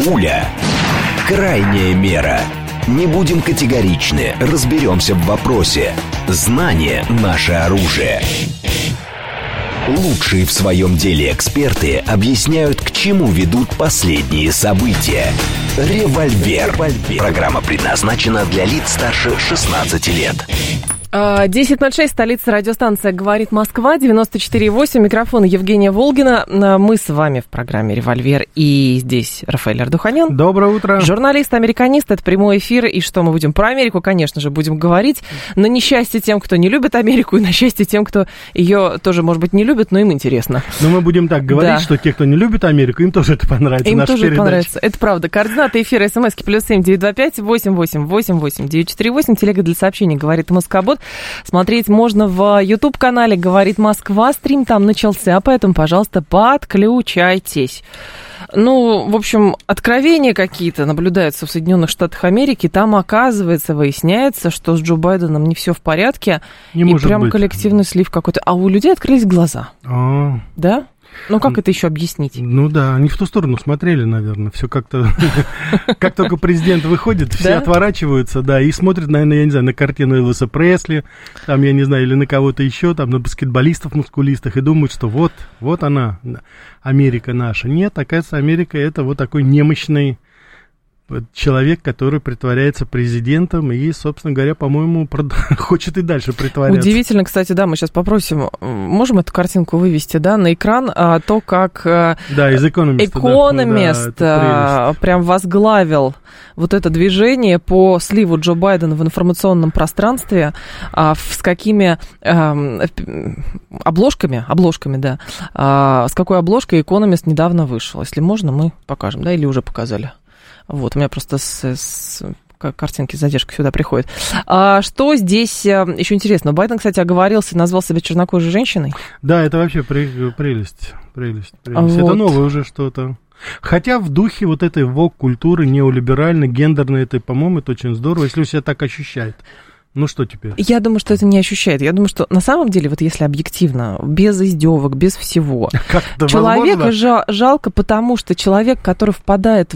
Пуля. Крайняя мера. Не будем категоричны, разберемся в вопросе. Знание – наше оружие. Лучшие в своем деле эксперты объясняют, к чему ведут последние события. Револьвер. Программа предназначена для лиц старше 16 лет. 10:06, столица, радиостанция «Говорит Москва», 94,8, микрофон Евгения Волгина. Мы с вами в программе «Револьвер», и здесь Рафаэль Ардуханян. Доброе утро. Журналист-американист, это прямой эфир, и что мы будем про Америку, конечно же, будем говорить. На несчастье тем, кто не любит Америку, и на счастье тем, кто ее тоже, может быть, не любит, но им интересно. Но мы будем так говорить, что те, кто не любит Америку, им тоже это понравится. Им тоже это понравится, это правда. Координаты эфира, смски +7 925 88 88 948, телега для сообщений «Говорит Москобот». Смотреть можно в YouTube-канале «Говорит Москва». Стрим там начался, поэтому, пожалуйста, подключайтесь. Ну, в общем, откровения какие-то наблюдаются в Соединенных Штатах Америки. Там, оказывается, выясняется, что с Джо Байденом не все в порядке. Не и может прям быть. коллективный слив какой-то. А у людей открылись глаза. Да? Ну, как это еще объяснить? Ну да, они в ту сторону смотрели, наверное. Все как-то... Как только президент выходит, все отворачиваются, да, и смотрят, наверное, я не знаю, на картину Элвиса Пресли, там, я не знаю, или на кого-то еще, там, на баскетболистов мускулистых, и думают, что вот она, Америка наша. Нет, оказывается, Америка — это вот такой немощный человек, который притворяется президентом и, собственно говоря, по-моему, хочет и дальше притворяться. Удивительно, кстати, да, мы сейчас попросим, можем эту картинку вывести, да, на экран, то, как из Экономист прям возглавил вот это движение по сливу Джо Байдена в информационном пространстве, с какими обложками, да, с какой обложкой Экономист недавно вышел. Если можно, мы покажем, да, или уже показали. Вот, у меня просто картинки с задержкой сюда приходят. Что здесь еще интересно? Байден, кстати, оговорился, назвал себя чернокожей женщиной. Да, это вообще прелесть. Вот. Это новое уже что-то. Хотя в духе вот этой вок-культуры неолиберальной, гендерной, это, по-моему, это очень здорово, если он себя так ощущает. Ну что теперь? Я думаю, что это не ощущает. Я думаю, что на самом деле, вот если объективно, без издевок, без всего, человека жалко, потому что человек, который впадает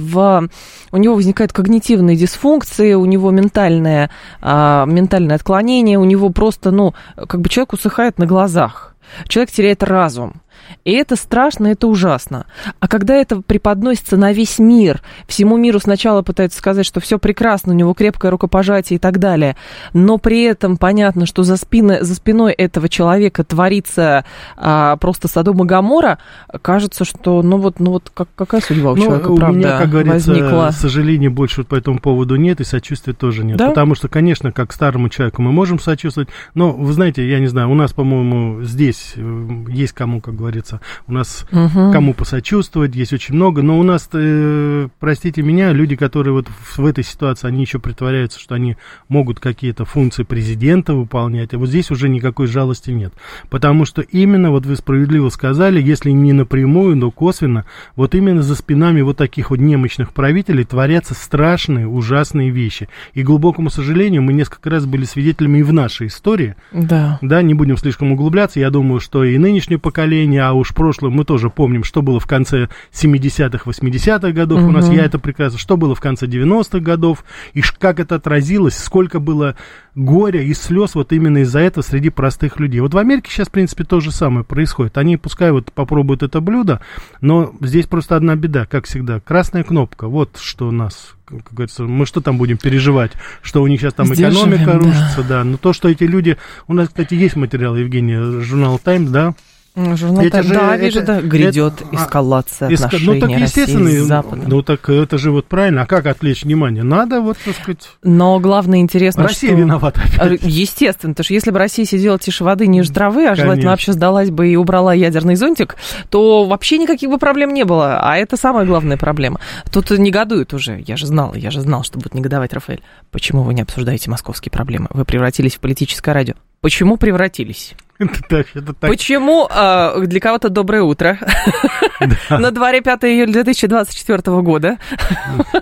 у него возникают когнитивные дисфункции, у него ментальное отклонение, у него просто, человек усыхает на глазах. Человек теряет разум. И это страшно, это ужасно. А когда это преподносится на весь мир, всему миру сначала пытаются сказать, что все прекрасно, у него крепкое рукопожатие и так далее, но при этом понятно, что за спиной этого человека творится просто Содом и Гоморра, кажется, что какая судьба у человека, правда, у меня, как говорится, возникла. Сожалений больше по этому поводу нет, и сочувствия тоже нет. Да? Потому что, конечно, как старому человеку мы можем сочувствовать, но, вы знаете, я не знаю, у нас, по-моему, здесь есть кому, как говорится, у нас кому посочувствовать, есть очень много, но у нас, простите меня, люди, которые вот в этой ситуации, они еще притворяются, что они могут какие-то функции президента выполнять, а вот здесь уже никакой жалости нет, потому что именно, вот вы справедливо сказали, если не напрямую, но косвенно, вот именно за спинами вот таких вот немощных правителей творятся страшные, ужасные вещи, и, к глубокому сожалению, мы несколько раз были свидетелями и в нашей истории, да, не будем слишком углубляться, я думаю, что и нынешнее поколение, а уж прошлое мы тоже помним, что было в конце 70-х, 80-х годов, у нас, я это прекрасно, что было в конце 90-х годов, и как это отразилось, сколько было горя и слез вот именно из-за этого среди простых людей. Вот в Америке сейчас, в принципе, то же самое происходит. Они пускай вот попробуют это блюдо, но здесь просто одна беда, как всегда, красная кнопка, вот что у нас, как говорится, мы что там будем переживать, что у них сейчас там экономика рушится, да, но то, что эти люди, у нас, кстати, есть материал, Евгения, журнал «Таймс», да, Журнал «Таймс», да, вижу, да, грядет эскалация отношений России с Западом. Ну, так это же вот правильно. А как отвлечь внимание? Надо, вот, так сказать... Но главное интересно, Россия виновата опять. Естественно, потому что если бы Россия сидела тише воды, ниже травы, а желательно вообще сдалась бы и убрала ядерный зонтик, то вообще никаких бы проблем не было. А это самая главная проблема. Тут негодуют уже. Я же знал, что будет негодовать Рафаэль. Почему вы не обсуждаете московские проблемы? Вы превратились в политическое радио. Почему превратились? Это так. Почему для кого-то доброе утро? На дворе 5 июля 2024 года.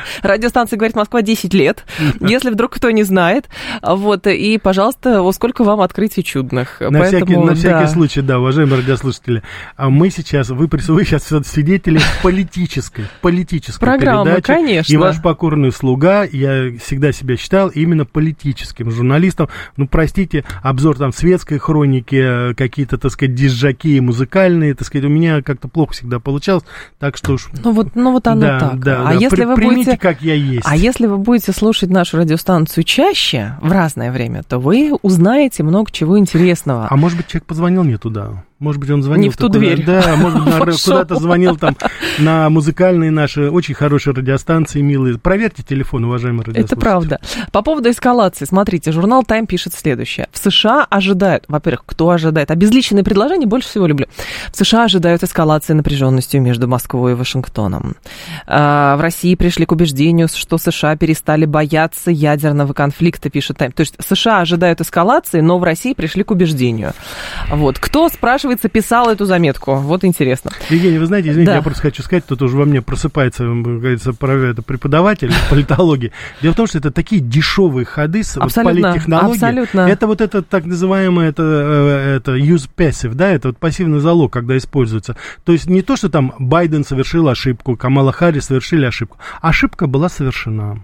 Радиостанция «Говорит Москва» 10 лет, если вдруг кто не знает. Вот, и, пожалуйста, сколько вам открытий чудных. На всякий случай, да, уважаемые радиослушатели, вы сейчас свидетели политической программы, передачи. Конечно. И ваш покорный слуга, я всегда себя считал именно политическим журналистом. Ну, простите, обзор там светской хроники, какие-то, так сказать, дизжаки музыкальные, так сказать, у меня как-то плохо всегда получалось, так что уж... Ну вот оно да, так. Да, если вы примите, как я есть. А если вы будете слушать нашу радиостанцию чаще, в разное время, то вы узнаете много чего интересного. А может быть, человек позвонил не туда? Может быть, он звонил... Не в ту дверь. Да, может быть, куда-то звонил там на музыкальные наши очень хорошие радиостанции, милые. Проверьте телефон, уважаемые радиослушатели. Это правда. По поводу эскалации, смотрите, журнал Time пишет следующее. В США ожидают, во-первых, кто ожидает? Обезличенные предложения больше всего люблю. В США ожидают эскалации напряженностью между Москвой и Вашингтоном. В России пришли к убеждению, что США перестали бояться ядерного конфликта, пишет Time. То есть США ожидают эскалации, но в России пришли к убеждению. Вот. Кто, спрашивается, писал эту заметку? Вот интересно. Евгений, вы знаете, извините, я просто хочу сказать, тут уже во мне просыпается, как говорится, преподаватель политологии. Дело в том, что это такие дешевые ходы с политтехнологией. Абсолютно. Это вот это так называемое это use passive, да, это вот пассивный залог, когда используется. То есть не то, что там Байден совершил ошибку, Камала Харрис совершили ошибку. Ошибка была совершена.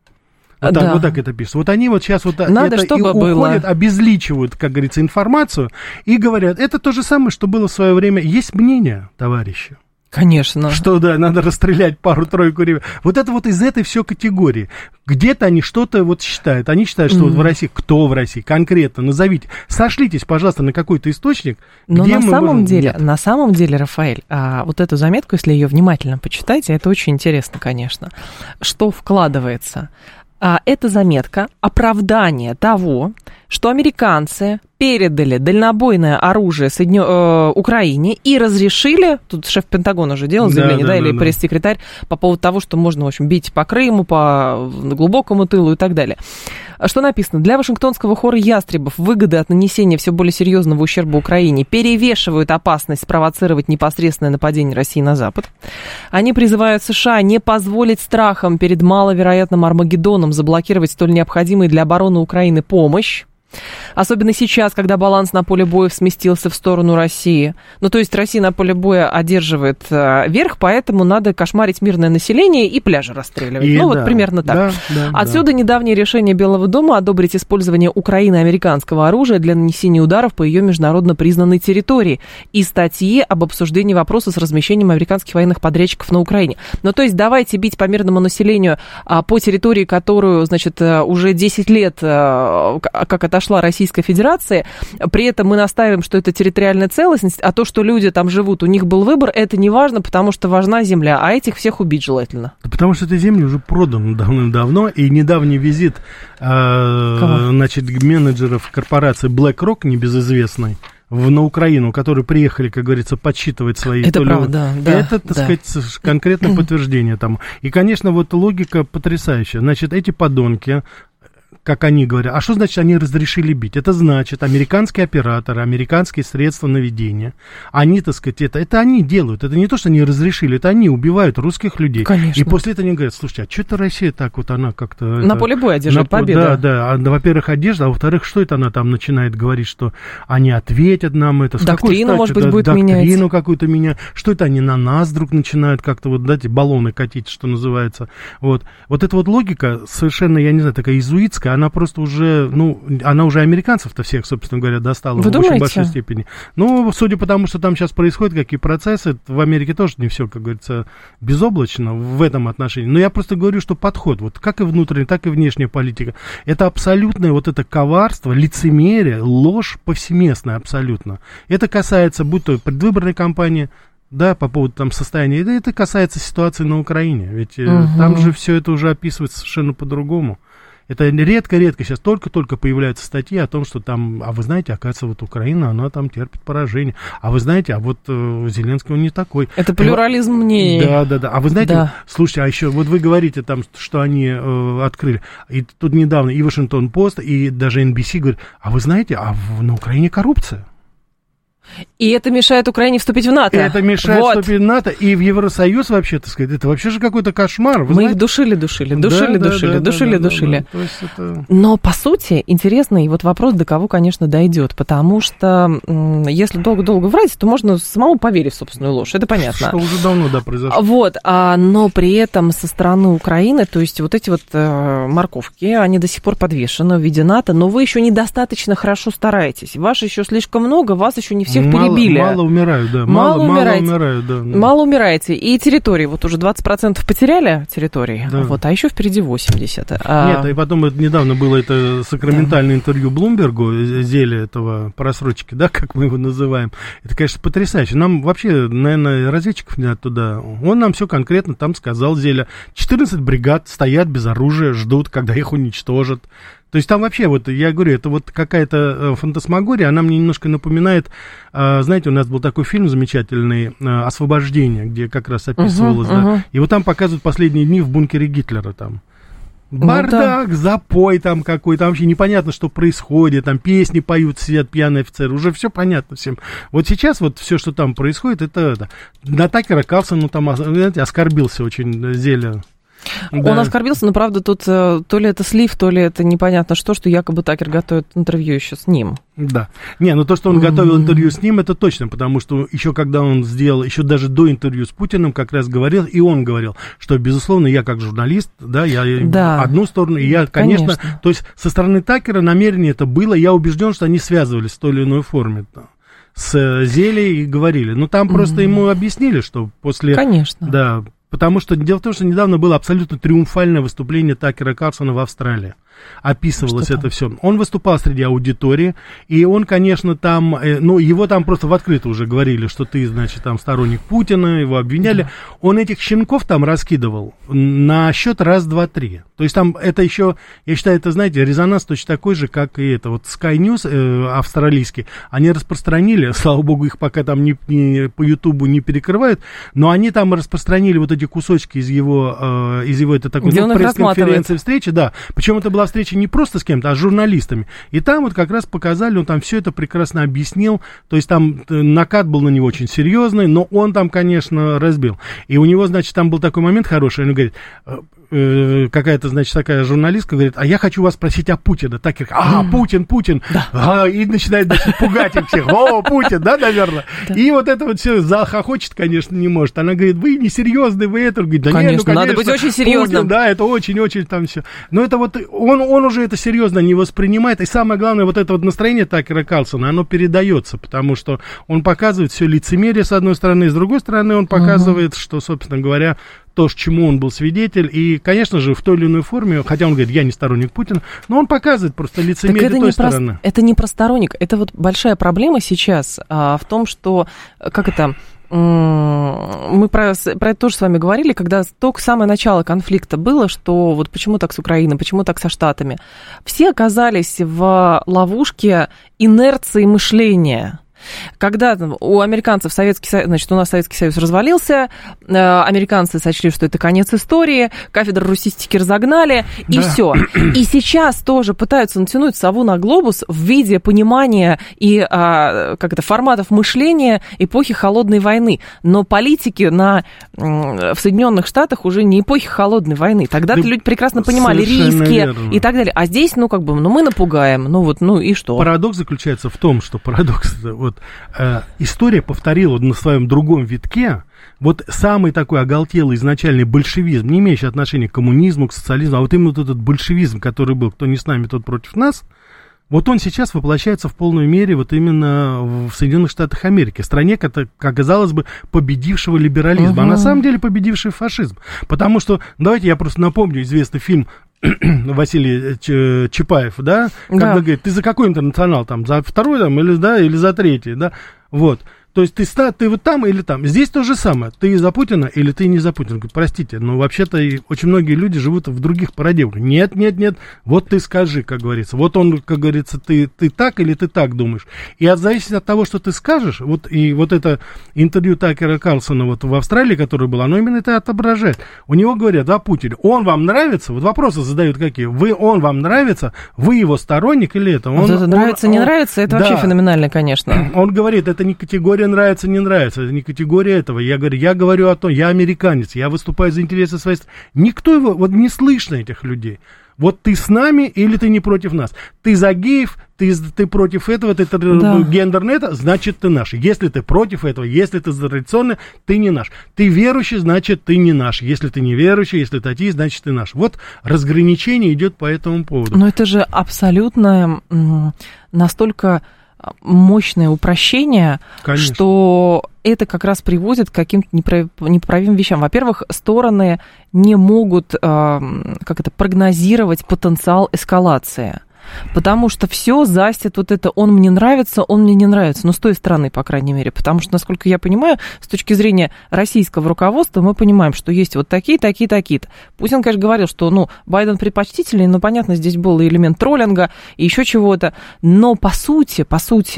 Вот так это пишется. Вот они вот сейчас вот надо, это и уходят, обезличивают, как говорится, информацию и говорят, это то же самое, что было в свое время. Есть мнение, товарищи. Конечно. Что, да, надо расстрелять пару-тройку ребят. Вот это вот из этой все категории. Где-то они что-то вот считают. Они считают, что вот в России, кто в России конкретно, назовите. Сошлитесь, пожалуйста, на какой-то источник. Но на самом деле, Рафаэль, вот эту заметку, если ее внимательно почитаете, это очень интересно, конечно. Что вкладывается? Это заметка оправдания того, что американцы передали дальнобойное оружие Украине и разрешили, тут шеф Пентагона уже делал заявление, или пресс-секретарь, по поводу того, что можно, в общем, бить по Крыму, по глубокому тылу и так далее. Что написано? Для Вашингтонского хора ястребов выгоды от нанесения все более серьезного ущерба Украине перевешивают опасность спровоцировать непосредственное нападение России на Запад. Они призывают США не позволить страхам перед маловероятным Армагеддоном заблокировать столь необходимую для обороны Украины помощь. Особенно сейчас, когда баланс на поле боя сместился в сторону России. Ну, то есть Россия на поле боя одерживает верх, поэтому надо кошмарить мирное население и пляжи расстреливать. Вот примерно так. Отсюда недавнее решение Белого дома одобрить использование Украины американского оружия для нанесения ударов по ее международно признанной территории и статьи об обсуждении вопроса с размещением американских военных подрядчиков на Украине. Ну, то есть давайте бить по мирному населению по территории, которую, значит, уже 10 лет, как отошла Российской Федерации, при этом мы настаиваем, что это территориальная целостность, а то, что люди там живут, у них был выбор, это не важно, потому что важна земля, а этих всех убить желательно. Потому что эта земля уже продана давным-давно, и недавний визит менеджеров корпорации BlackRock, небезызвестной, на Украину, которые приехали, как говорится, подсчитывать свои... Это правда, да. Это, так сказать, конкретное подтверждение тому. И, конечно, вот логика потрясающая. Значит, эти подонки, как они говорят. А что значит, они разрешили бить? Это значит, американские операторы, американские средства наведения, они, так сказать, это они делают. Это не то, что они разрешили, это они убивают русских людей. Конечно. И после этого они говорят, слушайте, а что это Россия так вот, она как-то... На поле боя одержит победу. Да. Во-первых, одежда, а во-вторых, что это она там начинает говорить, что они ответят нам это. Доктрину, может быть, будет менять. Доктрину какую-то менять. Что это они на нас вдруг начинают как-то вот, эти баллоны катить, что называется. Вот эта вот логика совершенно, я не знаю, такая иезуитская, она просто уже, она уже американцев-то всех, собственно говоря, достала в очень большой степени. Ну, судя по тому, что там сейчас происходит, какие процессы, в Америке тоже не все, как говорится, безоблачно в этом отношении. Но я просто говорю, что подход, вот как и внутренняя, так и внешняя политика, это абсолютное вот это коварство, лицемерие, ложь повсеместная абсолютно. Это касается, будь то предвыборной кампании, да, по поводу там состояния, это касается ситуации на Украине, ведь там же все это уже описывается совершенно по-другому. Это редко-редко сейчас только-только появляются статьи о том, что там, а вы знаете, оказывается, вот Украина, она там терпит поражение. А вы знаете, а вот Зеленский, он не такой. Это плюрализм мнений. Да. А вы знаете, слушайте, а еще, вот вы говорите там, что они открыли. И тут недавно и Вашингтон-Пост, и даже NBC говорят, а вы знаете, на Украине коррупция. И это мешает Украине вступить в НАТО. Это мешает вступить в НАТО и в Евросоюз вообще, так сказать. Это вообще же какой-то кошмар. Мы их душили. Но, по сути, интересный вот вопрос, до кого, конечно, дойдет. Потому что если долго-долго врать, то можно самому поверить в собственную ложь. Это понятно. Что уже давно, произошло. Вот. Но при этом со стороны Украины, то есть вот эти вот морковки, они до сих пор подвешены в виде НАТО, но вы еще недостаточно хорошо стараетесь. Вас еще слишком много, вас еще не всех перебили. Мало умирают, да. Мало умирают, да. Мало умираете. И территории, вот уже 20% потеряли территории, да. Вот, а еще впереди 80%. Нет, и потом недавно было это сакраментальное интервью Блумбергу, зелье этого просрочки, да, как мы его называем. Это, конечно, потрясающе. Нам вообще, наверное, разведчиков не надо туда. Он нам все конкретно там сказал, Зеля. 14 бригад стоят без оружия, ждут, когда их уничтожат. То есть там вообще, вот я говорю, это вот какая-то фантасмагория, она мне немножко напоминает, знаете, у нас был такой фильм замечательный «Освобождение», где как раз описывалось, да, и вот там показывают последние дни в бункере Гитлера там. Бардак, запой там какой-то, там вообще непонятно, что происходит, там песни поют, сидят пьяные офицеры, уже все понятно всем. Вот сейчас вот все, что там происходит, это на Такера Карлсона там, знаете, оскорбился очень Зеля. Да. Он оскорбился, но, правда, тут то ли это слив, то ли это непонятно что якобы Такер готовит интервью еще с ним. Да. Не, ну то, что он готовил интервью с ним, это точно, потому что еще когда он сделал, еще даже до интервью с Путиным как раз говорил, и он говорил, что, безусловно, я как журналист, да, я одну сторону, и я, конечно, то есть со стороны Такера намерение это было, я убежден, что они связывались в той или иной форме с Зелей и говорили. Но там просто ему объяснили, что после... Конечно. Да, потому что дело в том, что недавно было абсолютно триумфальное выступление Такера Карлсона в Австралии. Описывалось это все. Он выступал среди аудитории, и он, конечно, там, ну, его там просто в открытую уже говорили, что ты, значит, там сторонник Путина, его обвиняли. Да. Он этих щенков там раскидывал на счет раз, два, три. То есть там это еще, я считаю, это, знаете, резонанс точно такой же, как и это. Вот Sky News австралийский, они распространили, слава богу, их пока там по Ютубу не перекрывают, но они там распространили вот эти кусочки из его это такой пресс-конференции, встречи, да. Причем это была встреча не просто с кем-то, а с журналистами. И там вот как раз показали, он там все это прекрасно объяснил. То есть там накат был на него очень серьезный, но он там, конечно, разбил. И у него, значит, там был такой момент хороший, он говорит... какая-то, значит, такая журналистка говорит, а я хочу вас спросить о Путине. Такер, Путин. Да. И начинает, значит, пугать их всех. О, Путин, да, наверное? Да. И вот это вот все захохочет, конечно, не может. Она говорит, вы несерьезный, вы это. Говорит, да конечно, нет, ну, конечно, надо быть очень серьезным. Путин, да, это очень-очень там все. Но это вот, он уже это серьезно не воспринимает. И самое главное, вот это вот настроение Такера Карлсона, оно передается, потому что он показывает все лицемерие с одной стороны, с другой стороны он показывает, что, собственно говоря, то, чему он был свидетель, и, конечно же, в той или иной форме, хотя он говорит, я не сторонник Путина, но он показывает просто лицемерие той стороны. Это не про сторонник, это вот большая проблема сейчас в том, что, мы про это тоже с вами говорили, когда только самое начало конфликта было, что вот почему так с Украиной, почему так со Штатами. Все оказались в ловушке инерции мышления. Когда у американцев Советский Союз, значит, у нас Советский Союз развалился, американцы сочли, что это конец истории, кафедру русистики разогнали, и все. И сейчас тоже пытаются натянуть сову на глобус в виде понимания и форматов мышления эпохи Холодной войны. Но политики в Соединенных Штатах уже не эпохи Холодной войны. Тогда-то люди прекрасно понимали риски верно. И так далее. А здесь, мы напугаем, и что? Парадокс заключается в том, что история повторила на своем другом витке вот самый такой оголтелый изначальный большевизм, не имеющий отношения к коммунизму, к социализму, а вот именно вот этот большевизм, который был, кто не с нами, тот против нас, вот он сейчас воплощается в полной мере вот именно в Соединенных Штатах Америки, стране, как казалось бы, победившего либерализма, а на самом деле победивший фашизм. Потому что, давайте я просто напомню известный фильм Василий Чапаев, да, когда говорит, ты за какой интернационал, там, за второй, там, или за третий, да, вот. То есть ты вот там или там. Здесь то же самое. Ты за Путина или ты не за Путина. Простите, но вообще-то очень многие люди живут в других парадигмах. Нет. Вот ты скажи, как говорится. Вот он, как говорится, ты так или ты так думаешь. И зависит от того, что ты скажешь, вот это интервью Такера Карлсона вот в Австралии, которое было, оно именно это отображает. У него говорят о Путине. Он вам нравится? Вот вопросы задают какие. Он вам нравится? Вы его сторонник или это? Это нравится, не нравится? Это вообще феноменально, конечно. Он говорит, это не категория нравится, не нравится, это не категория этого. Я говорю о том, я американец, я выступаю за интересы своей страны. Никто его, вот не слышно этих людей. Вот ты с нами или ты не против нас? Ты за геев, ты против этого, ты гендерный это, значит ты наш. Если ты против этого, если ты традиционный, ты не наш. Ты верующий, значит ты не наш. Если ты не верующий, если ты атеист, значит ты наш. Вот разграничение идет по этому поводу. Но это же абсолютно настолько мощное упрощение, конечно, что это как раз приводит к каким-то непоправимым вещам. Во-первых, стороны не могут прогнозировать потенциал эскалации. Потому что все застит вот это «он мне нравится, он мне не нравится». Ну, с той стороны, по крайней мере. Потому что, насколько я понимаю, с точки зрения российского руководства, мы понимаем, что есть вот такие-то. Путин, конечно, говорил, что, Байден предпочтительный, но, понятно, здесь был элемент троллинга и еще чего-то. Но, по сути,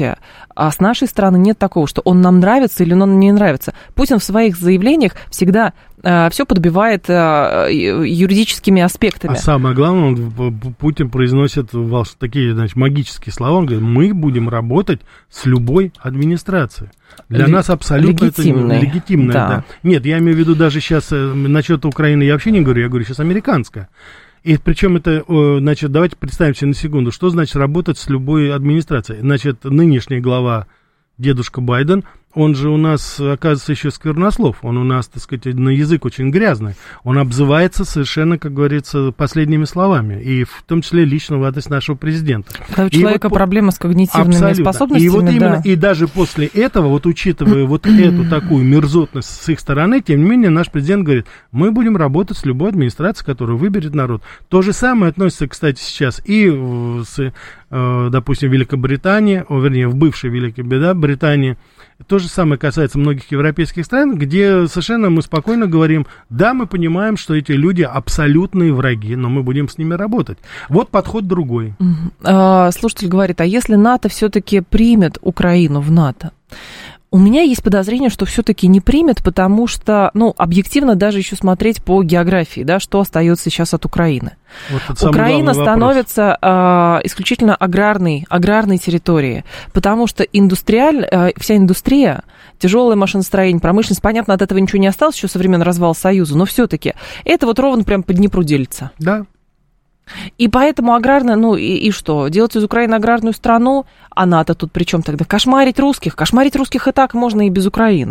с нашей стороны нет такого, что он нам нравится или он нам не нравится. Путин в своих заявлениях всегда все подбивает юридическими аспектами. А самое главное, Путин произносит такие, магические слова. Он говорит, мы будем работать с любой администрацией. Для нас абсолютно легитимное. Это легитимное. Да. Нет, я имею в виду даже сейчас, насчет Украины я вообще не говорю, я говорю сейчас американская. И причем это, давайте представим себе на секунду, что значит работать с любой администрацией. Нынешний глава, дедушка Байден, он же у нас, оказывается, еще сквернослов. Он у нас, так сказать, на язык очень грязный. Он обзывается совершенно, как говорится, последними словами. И в том числе лично в адрес нашего президента. Когда у человека проблема с когнитивными способностями. И вот именно, и даже после этого, вот учитывая вот эту такую мерзотность с их стороны, тем не менее, наш президент говорит, мы будем работать с любой администрацией, которую выберет народ. То же самое относится, кстати, сейчас и допустим, Великобритании, в бывшей Великобритании. То же самое касается многих европейских стран, где совершенно мы спокойно говорим, да, мы понимаем, что эти люди абсолютные враги, но мы будем с ними работать. Вот подход другой. Слушатель говорит, а если НАТО все-таки примет Украину в НАТО? У меня есть подозрение, что все-таки не примет, потому что, объективно даже еще смотреть по географии, да, что остается сейчас от Украины. Вот Украина становится исключительно аграрной территорией, потому что вся индустрия, тяжелое машиностроение, промышленность, понятно, от этого ничего не осталось еще со времен развала Союза, но все-таки это вот ровно прям по Днепру делится. Да. И поэтому аграрная, и что? Делать из Украины аграрную страну, а НАТО тут при чем тогда? Кошмарить русских и так можно и без Украины.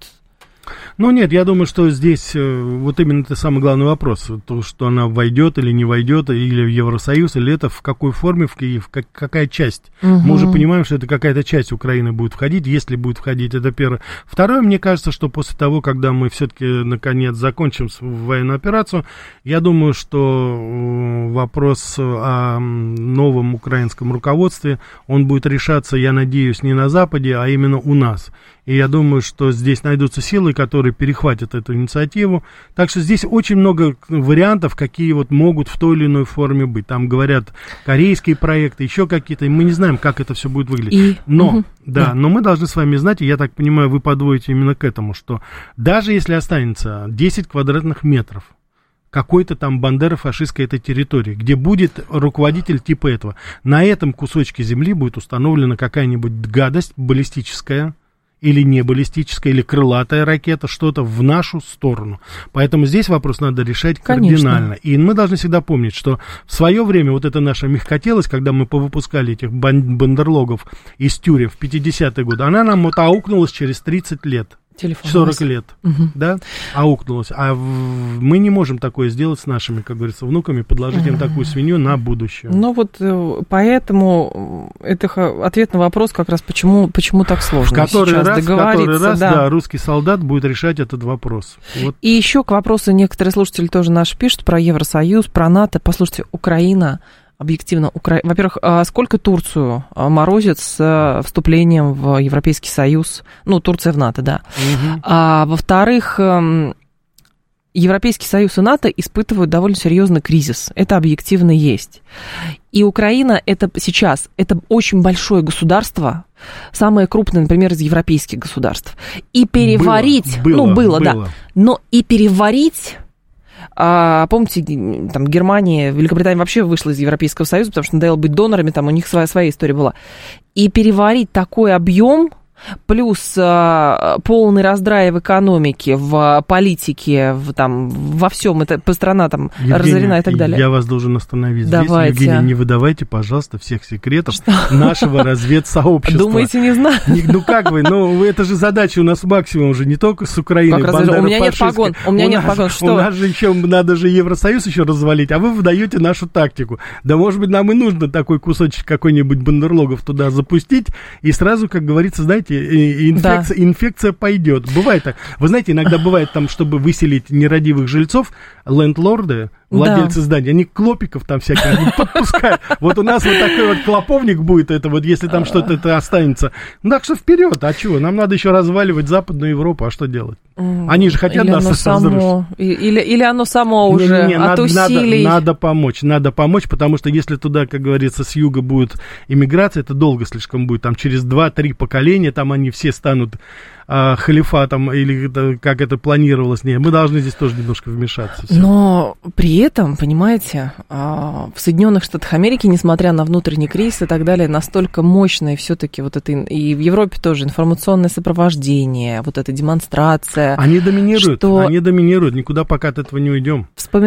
Нет, я думаю, что здесь вот именно это самый главный вопрос. То, что она войдет или не войдет, или в Евросоюз, или это в какой форме, какая часть. Угу. Мы уже понимаем, что это какая-то часть Украины будет входить, если будет входить, это первое. Второе, мне кажется, что после того, когда мы все-таки наконец закончим военную операцию, я думаю, что вопрос о новом украинском руководстве, он будет решаться, я надеюсь, не на Западе, а именно у нас. И я думаю, что здесь найдутся силы, которые перехватят эту инициативу. Так что здесь очень много вариантов, какие вот могут в той или иной форме быть. Там говорят корейские проекты, еще какие-то. И мы не знаем, как это все будет выглядеть. Но мы должны с вами знать, и я так понимаю, вы подводите именно к этому, что даже если останется 10 квадратных метров какой-то там бандеро-фашистской этой территории, где будет руководитель типа этого, на этом кусочке земли будет установлена какая-нибудь гадость баллистическая, или не баллистическая, или крылатая ракета, что-то в нашу сторону. Поэтому здесь вопрос надо решать кардинально. Конечно. И мы должны всегда помнить, что в свое время вот эта наша мягкотелость, когда мы повыпускали этих бандерлогов из тюрем в 50-е годы, она нам вот аукнулась через 30 лет. 40 лет, да, аукнулось. А мы не можем такое сделать с нашими, как говорится, внуками, подложить им такую свинью на будущее. Поэтому это ответ на вопрос как раз, почему так сложно в который раз, да, русский солдат будет решать этот вопрос. Вот. И еще к вопросу, некоторые слушатели тоже наши пишут про Евросоюз, про НАТО. Послушайте, Украина объективно, во-первых, сколько Турцию морозит с вступлением в Европейский Союз, ну, Турция в НАТО, да. А во-вторых, Европейский Союз и НАТО испытывают довольно серьезный кризис. Это объективно есть. И Украина это очень большое государство, самое крупное, например, из европейских государств. И переварить... Было. Да. Но и переварить... помните, там Германия, Великобритания вообще вышла из Европейского Союза, потому что надоело быть донорами, там у них своя история была. И переварить такой объем, плюс полный раздрай в экономике, в политике, во всем, это страна там разорена и так далее. Я вас должен остановить здесь. Евгений, не выдавайте, пожалуйста, всех секретов нашего разведсообщества. Думаете, не знаю? Ну как вы, это же задача у нас максимум уже не только с Украиной. У меня нет погон, что? У нас же еще надо же Евросоюз еще развалить, а вы выдаете нашу тактику. Да, может быть, нам и нужно такой кусочек какой-нибудь бандерлогов туда запустить, и сразу, как говорится, знаете, инфекция пойдет. Бывает так. Вы знаете, иногда бывает там, чтобы выселить нерадивых жильцов, лендлорды, владельцы зданий, они клопиков там всяких подпускают. Вот у нас вот такой вот клоповник будет, это вот если там что-то это останется. Ну так что вперед, а чего? Нам надо еще разваливать Западную Европу, а что делать? Они же хотят нас разрушить. Или оно само уже от усилий. Надо помочь, потому что если туда, как говорится, с юга будет иммиграция, это долго слишком будет, там через 2-3 поколения, там они все станут халифатом, или как это планировалось. Нет, мы должны здесь тоже немножко вмешаться. Все. Но при этом, понимаете, в Соединенных Штатах Америки, несмотря на внутренний кризис и так далее, настолько мощное все-таки вот это, и в Европе тоже информационное сопровождение, вот эта демонстртрация. Они доминируют, никуда пока от этого не уйдем.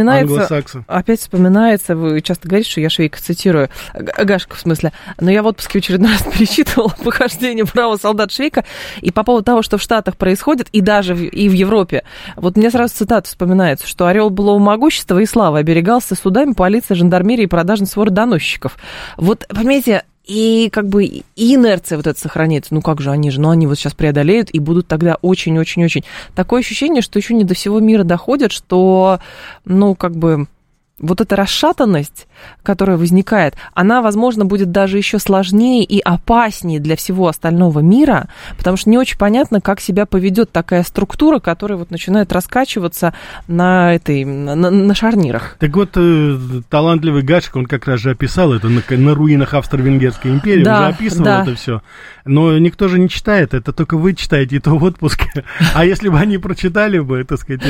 Опять вспоминается, вы часто говорите, что я Швейка цитирую, Гашка в смысле, но я в отпуске в очередной раз перечитывала похождение «Браво, солдат Швейка», и по поводу того, что в Штатах происходит, и даже и в Европе. Вот мне сразу цитата вспоминается, что орел былого могущества и славы оберегался судами, полицией, жандармерией и продажной своры доносчиков. Вот, понимаете, и как бы и инерция вот эта сохраняется. Ну как же они вот сейчас преодолеют и будут тогда очень-очень-очень. Такое ощущение, что еще не до всего мира доходят, что, вот эта расшатанность, которая возникает, она, возможно, будет даже еще сложнее и опаснее для всего остального мира, потому что не очень понятно, как себя поведет такая структура, которая вот начинает раскачиваться на шарнирах. Так вот, талантливый Гашек, он как раз же описал это на руинах Австро-Венгерской империи, он же описывал это все. Но никто же не читает, это только вы читаете, и то в отпуске. А если бы они прочитали бы, так сказать,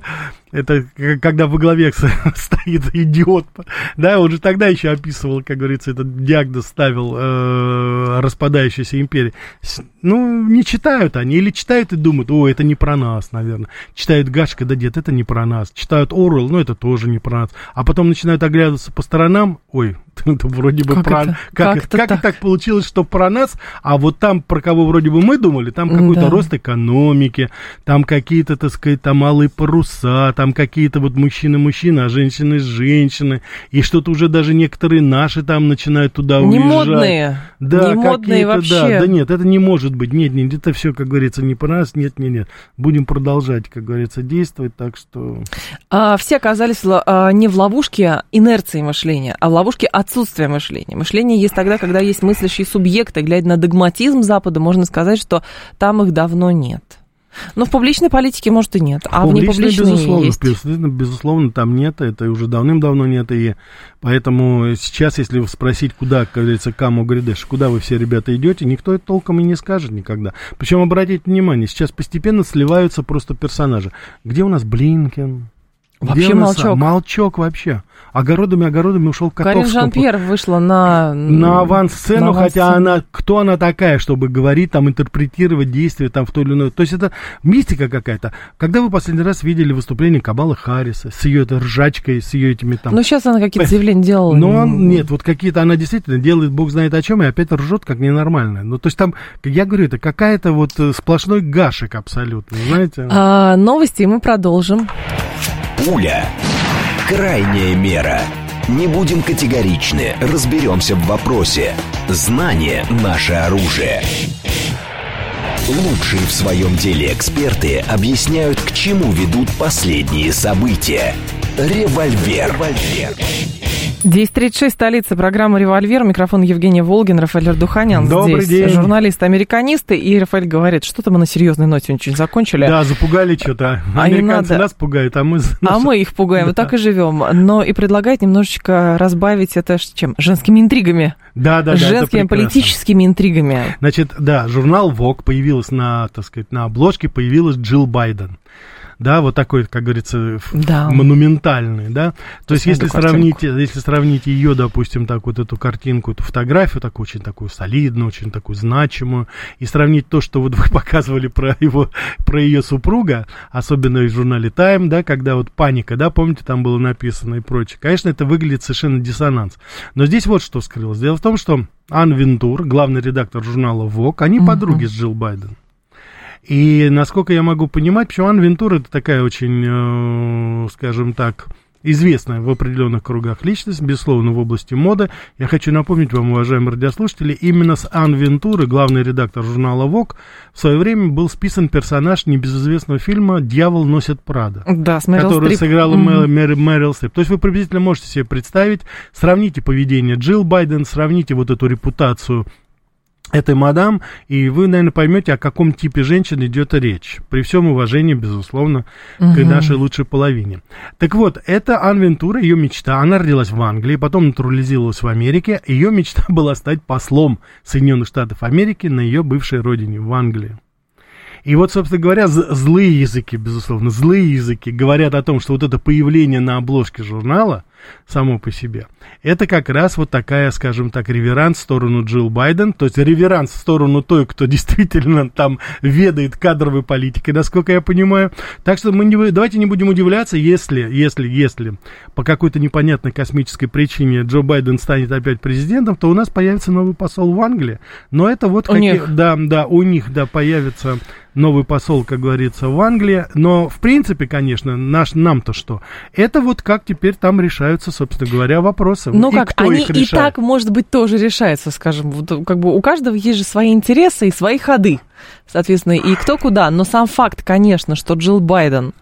это когда во главе стоит идиот, да, он же тогда еще описывал, как говорится, этот диагноз ставил распадающейся империи. Ну, не читают они, или читают и думают, это не про нас, наверное. Читают Гашка, да нет, это не про нас. Читают Оруэлл, это тоже не про нас. А потом начинают оглядываться по сторонам, это вроде бы про... Как так получилось, что про нас, а вот там, про кого вроде бы мы думали, там какой-то рост экономики, там какие-то, так сказать, там малые паруса, там какие-то вот мужчины, а женщины, и что-то уже даже некоторые наши там начинают туда уезжать. Не модные. Да, не модные вообще. Да нет, это не может быть. Нет, это все, как говорится, не про нас, нет. Будем продолжать, как говорится, действовать, так что... Все оказались не в ловушке инерции мышления, а в ловушке отсутствия мышления. Мышление есть тогда, когда есть мыслящие субъекты. Глядя на догматизм Запада, можно сказать, что там их давно нет. Но в публичной политике, может, и нет, а в непубличной есть. Безусловно, там нет, это уже давным-давно нет, и поэтому сейчас, если спросить, куда, как говорится, каму грядеш, куда вы все, ребята, идете, никто это толком и не скажет никогда. Причем, обратите внимание, сейчас постепенно сливаются просто персонажи. Где у нас Блинкен? Вообще молчок. Молчок вообще. Огородами ушел к Котовскому. Карин Жан-Пьер вышла на авансцену, хотя кто она такая, чтобы говорить, там, интерпретировать действия там в той или иной... То есть это мистика какая-то. Когда вы последний раз видели выступление Камалы Харриса с ее этой ржачкой, с ее этими там... Ну, сейчас она какие-то заявления делала. Нет, вот какие-то она действительно делает, бог знает о чем, и опять ржет как ненормальная. Ну, то есть там, я говорю, это какая-то вот сплошной Гашек абсолютно, знаете. Новости мы продолжим. Пуля. Крайняя мера. Не будем категоричны, разберемся в вопросе. Знание – наше оружие. Лучшие в своем деле эксперты объясняют, к чему ведут последние события. Револьвер. 10:36, столица, программа «Револьвер». Микрофон Евгения Волгин, Рафаэль Ардуханян. Добрый здесь день. Журналисты-американисты. И Рафаэль говорит, что-то мы на серьезной ноте очень закончили. Да, запугали что-то. Американцы нас пугают, а мы... А мы их пугаем, вот так и живем. Но и предлагает немножечко разбавить это чем? Женскими интригами. Да. Женскими политическими интригами. Значит, да, журнал Vogue появилась на обложке, появилась Джилл Байден. Да, вот такой, как говорится, монументальный, да. То есть, если сравнить ее, допустим, так вот эту картинку, эту фотографию, такую очень такую солидную, очень такую значимую, и сравнить то, что вот вы показывали про ее супруга, особенно в журнале Time, да, когда вот паника, да, помните, там было написано и прочее. Конечно, это выглядит совершенно диссонанс. Но здесь вот что скрылось. Дело в том, что Анн Вентур, главный редактор журнала Vogue, они подруги с Джилл Байден. И, насколько я могу понимать, почему Анн Вентур это такая очень, скажем так, известная в определенных кругах личность, безусловно, в области моды. Я хочу напомнить вам, уважаемые радиослушатели, именно с Анн Вентуры, главный редактор журнала Vogue, в свое время был списан персонаж небезызвестного фильма «Дьявол носит Прада», да, который сыграла Мэрил Стрип. То есть вы приблизительно можете себе представить, сравните поведение Джилл Байден, сравните вот эту репутацию этой мадам, и вы, наверное, поймете, о каком типе женщин идет речь. При всем уважении, безусловно, к нашей лучшей половине. Так вот, это Анн Вентура, ее мечта. Она родилась в Англии, потом натурализировалась в Америке. Ее мечта была стать послом Соединенных Штатов Америки на ее бывшей родине, в Англии. И вот, собственно говоря, злые языки, безусловно, злые языки говорят о том, что вот это появление на обложке журнала само по себе, это как раз вот такая, скажем так, реверанс в сторону Джилл Байден, то есть реверанс в сторону той, кто действительно там ведает кадровой политикой, насколько я понимаю. Так что давайте не будем удивляться, если по какой-то непонятной космической причине Джо Байден станет опять президентом, то у нас появится новый посол в Англии. Но это вот у них появится новый посол, как говорится, в Англии. Но, в принципе, конечно, нам-то что? Это вот как теперь там решаются, собственно говоря, вопросы. Ну как, они и так, может быть, тоже решаются, скажем. Вот, как бы у каждого есть же свои интересы и свои ходы, соответственно, и кто куда. Но сам факт, конечно, что Джилл Байден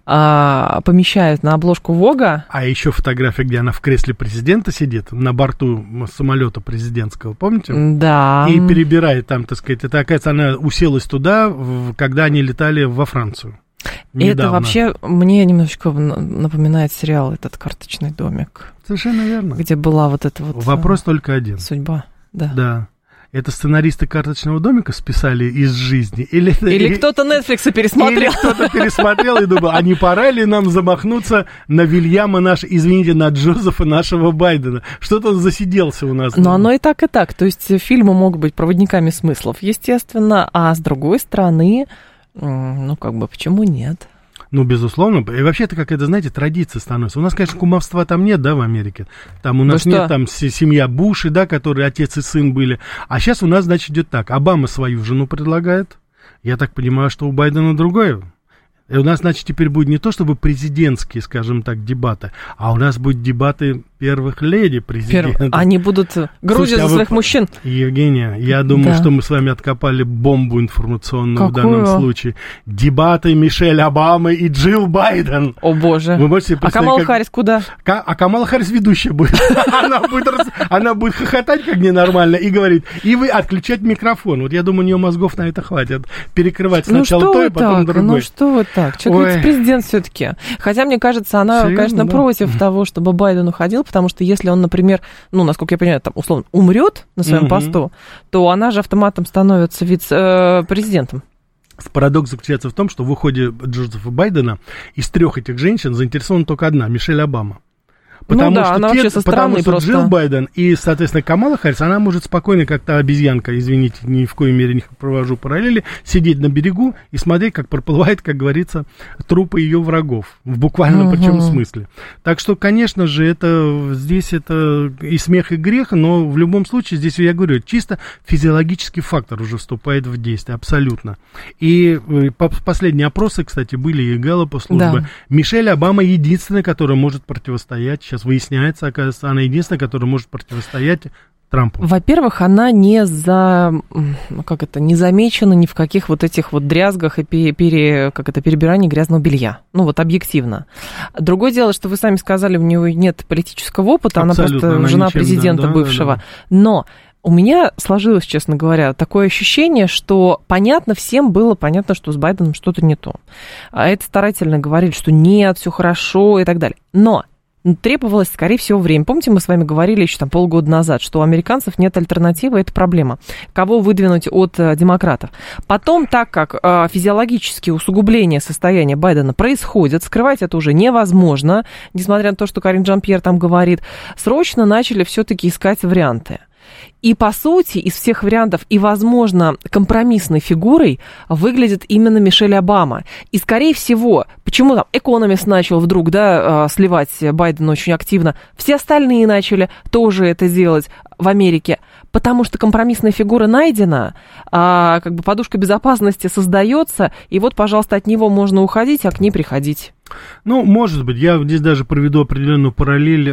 помещают на обложку Vogue. А еще фотография, где она в кресле президента сидит, на борту самолета президентского, помните? Да. И перебирает там, так сказать, это, оказывается, она уселась туда, когда они летали во Францию. Недавно. Это вообще мне немножечко напоминает сериал этот «Карточный домик». Совершенно верно. Где была вот эта вот... Вопрос только один. Судьба, да. Да. Это сценаристы «Карточного домика» списали из жизни? Или кто-то Netflix пересмотрел. Или кто-то пересмотрел и думал, а не пора ли нам замахнуться на Вильяма на Джозефа нашего Байдена? Что-то он засиделся у нас. Но оно и так, и так. То есть фильмы могут быть проводниками смыслов, естественно, а с другой стороны, ну, как бы, почему нет? Ну, безусловно. И вообще это какая-то, знаете, традиция становится. У нас, конечно, кумовства там нет, да, в Америке. Там у нас нет там семья Буши, да, которые отец и сын были. А сейчас у нас, значит, идет так. Обама свою жену предлагает. Я так понимаю, что у Байдена другое. И у нас, значит, теперь будет не то, чтобы президентские, скажем так, дебаты, а у нас будут дебаты первых леди президента. Они будут грузить за своих мужчин. Евгения, я думаю, что мы с вами откопали бомбу информационную в данном случае. Дебаты Мишель Обамы и Джилл Байден. О, боже. Вы можете себе представить, Камала Харрис куда? А Камала Харрис ведущая будет. Она будет хохотать как ненормально и говорить, и вы отключать микрофон. Вот я думаю, у нее мозгов на это хватит. Перекрывать сначала то, и потом другое. Ну что вы так? Человек вице-президент все-таки. Хотя, мне кажется, она, конечно, против того, чтобы Байден уходил, потому что если он, например, ну, насколько я понимаю, там, условно, умрет на своем посту, то она же автоматом становится вице-президентом. Парадокс заключается в том, что в уходе Джозефа Байдена из 3 этих женщин заинтересована только одна, Мишель Обама. Потому что Джилл Байден и, соответственно, Камала Харрис, она может спокойно, как та обезьянка, извините, ни в коей мере не провожу параллели, сидеть на берегу и смотреть, как проплывает, как говорится, трупы ее врагов. В буквальном причем смысле. Так что, конечно же, здесь это и смех, и грех, но в любом случае, здесь, я говорю, чисто физиологический фактор уже вступает в действие, абсолютно. И последние опросы, кстати, были и Гэллопа службы. Да. Мишель Обама единственная, которая может противостоять, сейчас выясняется, оказывается, она единственная, которая может противостоять Трампу? Во-первых, она не замечена ни в каких вот этих вот дрязгах и перебирании грязного белья. Ну, вот объективно. Другое дело, что вы сами сказали, у нее нет политического опыта, абсолютно, она просто жена президента бывшего. Да. Но у меня сложилось, честно говоря, такое ощущение, что всем было понятно, что с Байденом что-то не то. А это старательно говорили, что нет, все хорошо и так далее. Но требовалось, скорее всего, время. Помните, мы с вами говорили еще полгода назад, что у американцев нет альтернативы, это проблема. Кого выдвинуть от демократов? Потом, так как физиологические усугубления состояния Байдена происходят, скрывать это уже невозможно, несмотря на то, что Карин Жан-Пьер там говорит, срочно начали все-таки искать варианты. И, по сути, из всех вариантов и, возможно, компромиссной фигурой выглядит именно Мишель Обама. И, скорее всего, почему там Economist начал вдруг, сливать Байдена очень активно, все остальные начали тоже это делать в Америке, потому что компромиссная фигура найдена, подушка безопасности создается, и вот, пожалуйста, от него можно уходить, а к ней приходить. Ну, может быть, я здесь даже проведу определенную параллель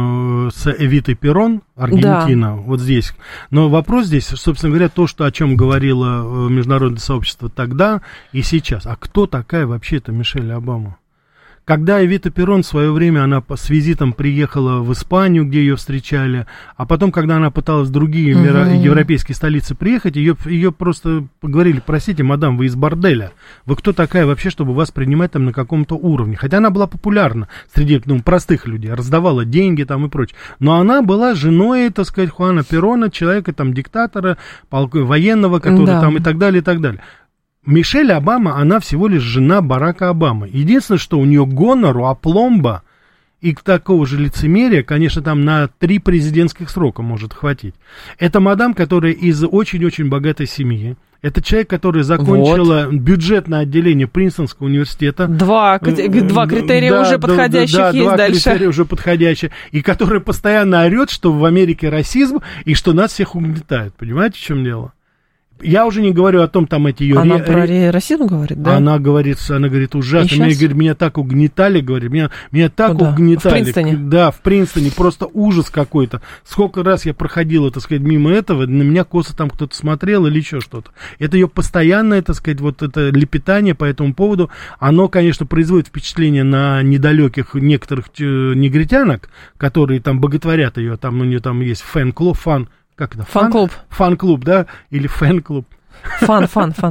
с Эвитой Перрон, Аргентина, вот здесь. Но вопрос здесь, собственно говоря, то, о чем говорило международное сообщество тогда и сейчас. А кто такая вообще-то Мишель Обама? Когда Эвита Перрон в свое время, она с визитом приехала в Испанию, где ее встречали, а потом, когда она пыталась в другие европейские столицы приехать, ее просто говорили: простите, мадам, вы из борделя, вы кто такая вообще, чтобы вас принимать там на каком-то уровне? Хотя она была популярна среди простых людей, раздавала деньги там и прочее, но она была женой, так сказать, Хуана Перрона, человека там, диктатора, военного, который там и так далее, и так далее. Мишель Обама, она всего лишь жена Барака Обамы. Единственное, что у нее гонору, апломба и такого же лицемерия, конечно, там на 3 президентских срока может хватить. Это мадам, которая из очень-очень богатой семьи. Это человек, который закончила бюджетное отделение Принстонского университета. Два критерия уже подходящих есть дальше. 2 критерия уже подходящие. И который постоянно орет, что в Америке расизм и что нас всех угнетают. Понимаете, в чем дело? Я уже не говорю о том, там эти ее... Она про расизм говорит, да? Она говорит ужасно. Меня так угнетали, говорит, меня так угнетали. В Принстоне? Да, в Принстоне, просто ужас какой-то. Сколько раз я проходила, так сказать, мимо этого, на меня косо там кто-то смотрел или еще что-то. Это ее постоянное, так сказать, вот это лепетание по этому поводу, оно, конечно, производит впечатление на недалеких некоторых негритянок, которые там боготворят ее, там у нее там есть фэн-клуб, как это? Фан-клуб. Фан-клуб, да? Или фэн-клуб. Фан.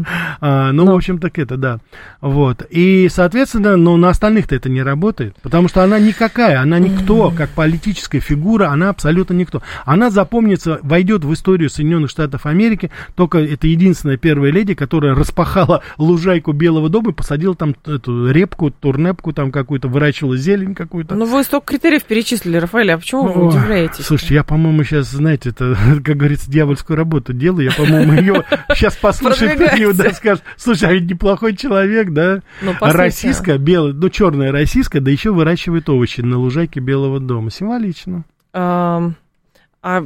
В общем, так это, да. Вот. И, соответственно, но на остальных-то это не работает, потому что она никакая, она никто, как политическая фигура, она абсолютно никто. Она запомнится, войдет в историю Соединенных Штатов Америки, только это единственная первая леди, которая распахала лужайку Белого дома и посадила там эту репку, турнепку там какую-то, выращивала зелень какую-то. Ну, вы столько критериев перечислили, Рафаэль, а почему вы удивляетесь? Слушайте, я, по-моему, сейчас, знаете, это, как говорится, дьявольскую работу делаю, я, по-моему, ее сейчас послушает и скажет: слушай, а ведь неплохой человек, да? Российская, белая, черная российская, да еще выращивает овощи на лужайке Белого дома. Символично. И она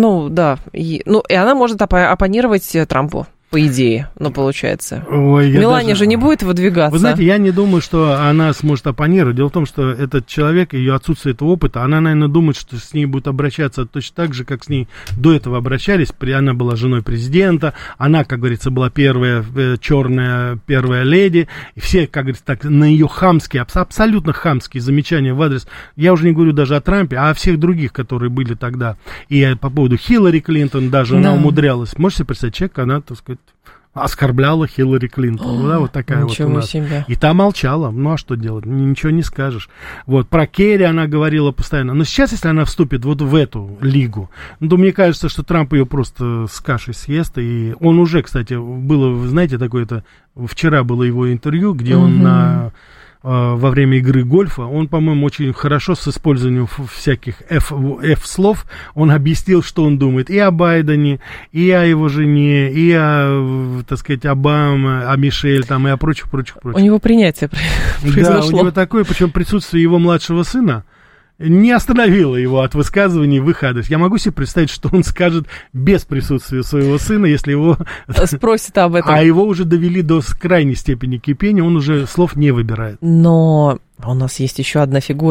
может оппонировать Трампу. По идее, получается. Мелания же не будет выдвигаться. Вы знаете, я не думаю, что она сможет оппонировать. Дело в том, что этот человек, ее отсутствие этого опыта, она, наверное, думает, что с ней будут обращаться точно так же, как с ней до этого обращались. Она была женой президента, она, как говорится, была первая черная первая леди. И все, как говорится, так, на ее хамские, абсолютно хамские замечания в адрес, я уже не говорю даже о Трампе, а о всех других, которые были тогда. И по поводу Хиллари Клинтон даже она умудрялась. Можете себе представить, человек, она, так сказать, оскорбляла Хиллари Клинтон. Да, вот такая вот у нас. Себе. И та молчала. Ну, а что делать? Ничего не скажешь. Вот, про Керри она говорила постоянно. Но сейчас, если она вступит вот в эту лигу, то мне кажется, что Трамп ее просто с кашей съест. И он уже, кстати, было, знаете, такое-то... Вчера было его интервью, где он во время игры гольфа, он, по-моему, очень хорошо с использованием всяких F-слов, он объяснил, что он думает и о Байдене, и о его жене, и о, так сказать, Обаме, о Мишель, там, и о прочих. У него принятие произошло. Да, у него такое, причем присутствие его младшего сына не остановило его от высказываний в их адрес. Я могу себе представить, что он скажет без присутствия своего сына, если его... Спросит об этом. А его уже довели до крайней степени кипения, он уже слов не выбирает. Но у нас есть еще одна фигура.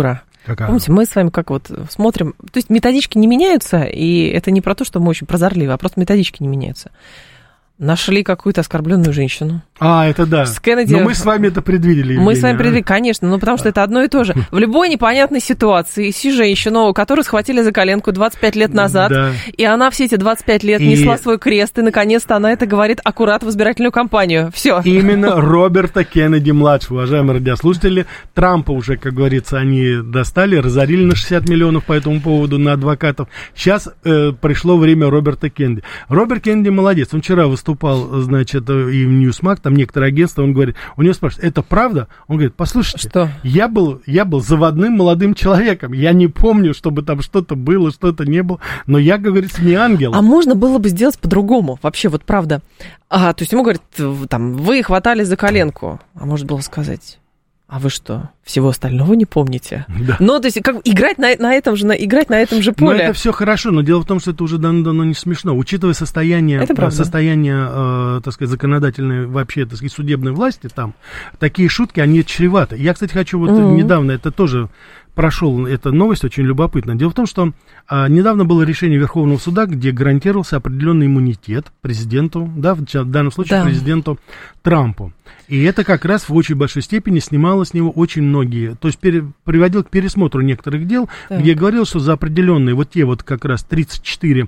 Какая? Помните, мы с вами как вот смотрим, то есть методички не меняются, и это не про то, что мы очень прозорливы, а просто методички не меняются. Нашли какую-то оскорбленную женщину. Это да. С Кеннеди... Но мы с вами это предвидели, Евгения. Мы с вами предвидели, конечно, потому что это одно и то же. В любой непонятной ситуации ищи женщину, которую схватили за коленку 25 лет назад, и она все эти 25 лет несла свой крест, и наконец-то она это говорит аккурат в избирательную кампанию. Все. Именно Роберта Кеннеди-младшего, уважаемые радиослушатели. Трампа уже, как говорится, они достали, разорили на 60 миллионов по этому поводу на адвокатов. Сейчас пришло время Роберта Кеннеди. Роберт Кеннеди молодец. Он вчера выступал, значит, и в Ньюсмак, там некоторые агентства, он говорит, у него спрашивают, это правда? Он говорит, послушайте, что? Я был заводным молодым человеком, я не помню, чтобы там что-то было, что-то не было, но я, как говорится, не ангел. А можно было бы сделать по-другому, вообще, вот правда. То есть ему говорят, там, вы хватали за коленку, а может было сказать... А вы что, всего остального не помните? Да. Ну, то есть, как играть на этом же поле. Но это все хорошо, но дело в том, что это уже давно не смешно. Учитывая состояние, так сказать, законодательной, вообще, так сказать, судебной власти там, такие шутки, они чреваты. Я, кстати, хочу недавно, это тоже прошел, эта новость очень любопытна. Дело в том, что недавно было решение Верховного суда, где гарантировался определенный иммунитет президенту, да, в данном случае президенту Трампу. И это как раз в очень большой степени снимало с него очень многие, то есть приводил к пересмотру некоторых дел, где говорил, что за определенные вот те вот как раз 34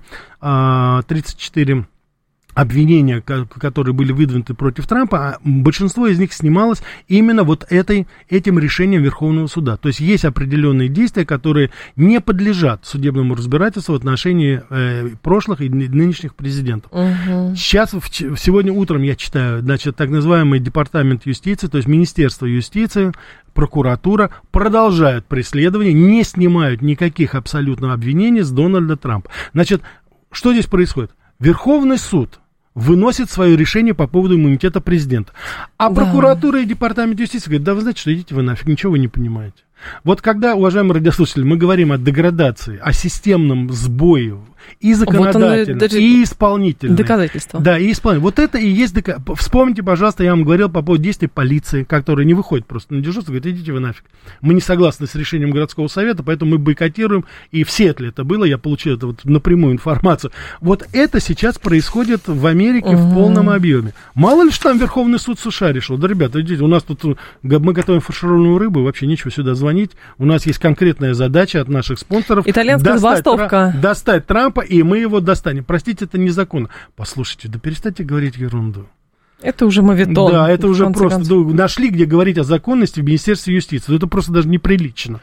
обвинения, которые были выдвинуты против Трампа, большинство из них снималось именно вот этим решением Верховного суда. То есть есть определенные действия, которые не подлежат судебному разбирательству в отношении прошлых и нынешних президентов. Сейчас, сегодня утром я читаю, значит, так называемый Департамент юстиции, то есть Министерство юстиции, прокуратура продолжают преследование, не снимают никаких абсолютно обвинений с Дональда Трампа. Значит, что здесь происходит? Верховный суд выносит свое решение по поводу иммунитета президента. А прокуратура и департамент юстиции говорят, да вы знаете, что идите вы нафиг, ничего вы не понимаете. Вот когда, уважаемые радиослушатели, мы говорим о деградации, о системном сбое и законодательном, вот и исполнительном. Доказательства. Да, и исполнительном. Вот это и есть доказательство. Вспомните, пожалуйста, я вам говорил по поводу действий полиции, которые не выходят просто на дежурство, говорят, идите вы нафиг. Мы не согласны с решением городского совета, поэтому мы бойкотируем. И в Сиэтле это было, я получил это вот напрямую информацию. Вот это сейчас происходит в Америке в полном объеме. Мало ли что там Верховный суд США решил. Да, ребята, идите, у нас тут, мы готовим фаршированную рыбу, вообще нечего сюда звонить. У нас есть конкретная задача от наших спонсоров. Итальянская забастовка. Достать Трампа, и мы его достанем. Простите, это незаконно. Послушайте, да перестаньте говорить ерунду. Это уже моветон. Да, это уже просто нашли, где говорить о законности в Министерстве юстиции. Это просто даже неприлично.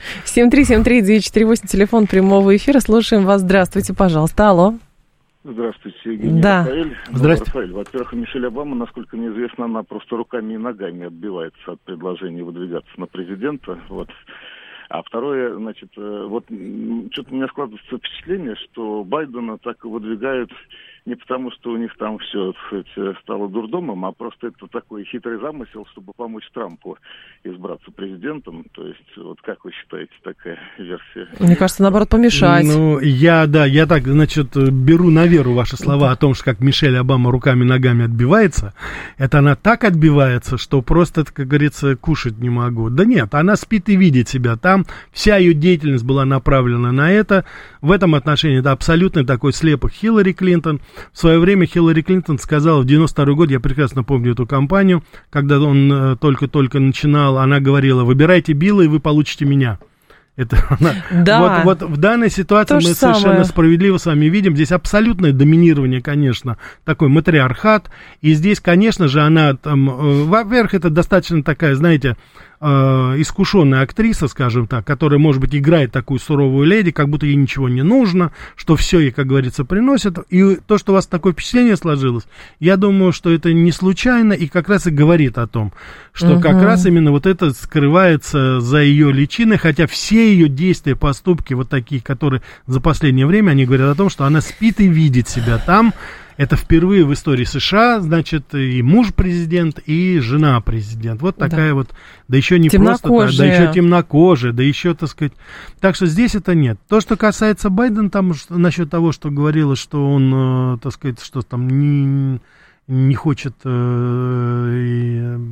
7373948, телефон прямого эфира. Слушаем вас. Здравствуйте, пожалуйста. Алло. Здравствуйте, Евгений. Да. Рафаэль. Здравствуйте. Рафаэль, во-первых, Мишель Обама, насколько мне известно, она просто руками и ногами отбивается от предложения выдвигаться на президента. Вот. А второе, значит, вот что-то у меня складывается впечатление, что Байдена так и выдвигают не потому, что у них там все стало дурдомом, а просто это такой хитрый замысел, чтобы помочь Трампу избраться президентом. То есть, вот как вы считаете, такая версия? Мне кажется, наоборот, помешать. Ну, я так, значит, беру на веру ваши слова о том, что как Мишель Обама руками и ногами отбивается. Это она так отбивается, что просто, как говорится, кушать не могу. Да нет, она спит и видит себя там. Вся ее деятельность была направлена на это. В этом отношении это абсолютно такой слепок Хиллари Клинтон. В свое время Хиллари Клинтон сказала в 92 год, я прекрасно помню эту кампанию, когда он только-только начинал, она говорила, выбирайте Билла, и вы получите меня. Это да. Вот в данной ситуации мы совершенно справедливо с вами видим, здесь абсолютное доминирование, конечно, такой матриархат, и здесь, конечно же, она там, во-первых, это достаточно такая, знаете, искушенная актриса, скажем так, которая, может быть, играет такую суровую леди, как будто ей ничего не нужно, что все ей, как говорится, приносит. И то, что у вас такое впечатление сложилось, я думаю, что это не случайно и как раз и говорит о том, что как раз именно вот это скрывается за ее личиной, хотя все ее действия, поступки вот такие, которые за последнее время, они говорят о том, что она спит и видит себя там. Это впервые в истории США, значит, и муж президент, и жена президент. Вот такая вот, да еще не просто так, да еще темнокожая, да еще, так сказать. Так что здесь это нет. То, что касается Байдена, там насчет того, что говорилось, что он, так сказать, что там не хочет там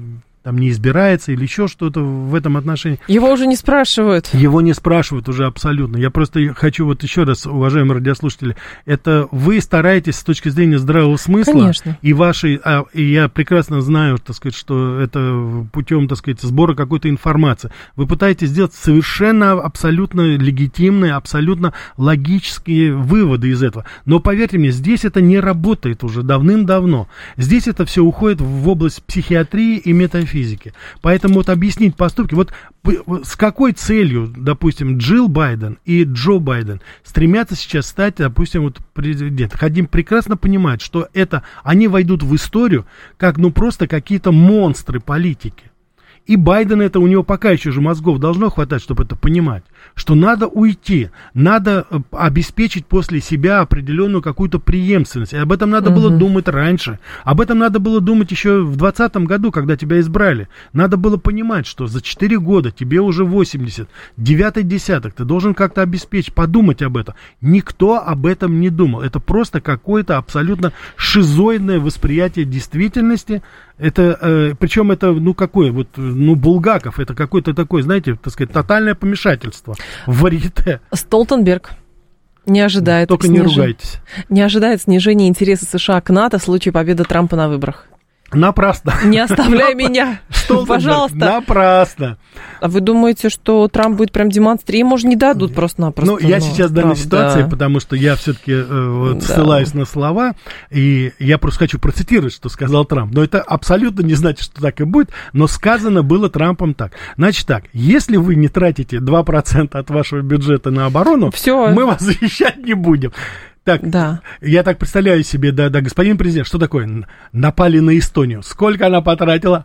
там не избирается или еще что-то в этом отношении. Его уже не спрашивают. Его не спрашивают уже абсолютно. Я просто хочу вот еще раз, уважаемые радиослушатели, это вы стараетесь с точки зрения здравого смысла. Конечно. И вашей, и я прекрасно знаю, так сказать, что это путем, так сказать, сбора какой-то информации. Вы пытаетесь сделать совершенно абсолютно легитимные, абсолютно логические выводы из этого. Но поверьте мне, здесь это не работает уже давным-давно. Здесь это все уходит в область психиатрии и метафизики. Поэтому вот объяснить поступки, вот с какой целью, допустим, Джилл Байден и Джо Байден стремятся сейчас стать, допустим, вот президентом. Хотим прекрасно понимать, что это, они войдут в историю как, ну, просто какие-то монстры политики. И Байден, это у него пока еще же мозгов должно хватать, чтобы это понимать, что надо уйти, надо обеспечить после себя определенную какую-то преемственность. И об этом надо было думать раньше. Об этом надо было думать еще в 2020 году, когда тебя избрали. Надо было понимать, что за 4 года тебе уже 80, 9 десяток, ты должен как-то обеспечить, подумать об этом. Никто об этом не думал. Это просто какое-то абсолютно шизоидное восприятие действительности. Это, причем это, ну, какое, вот, ну, Булгаков, это какое-то такое, знаете, так сказать, тотальное помешательство в варьете. Столтенберг не ожидает... Только не ругайтесь. Не ожидает снижения интереса США к НАТО в случае победы Трампа на выборах. Напрасно. Не оставляй меня, пожалуйста. Напрасно. А вы думаете, что Трамп будет прям демонстрировать? Может, не дадут просто-напросто? Ну, я сейчас в данной ситуации, потому что я все-таки ссылаюсь на слова, и я просто хочу процитировать, что сказал Трамп. Но это абсолютно не значит, что так и будет, но сказано было Трампом так. Значит так, если вы не тратите 2% от вашего бюджета на оборону, мы вас защищать не будем. Так, да. Я так представляю себе, да, господин президент, что такое? Напали на Эстонию. Сколько она потратила?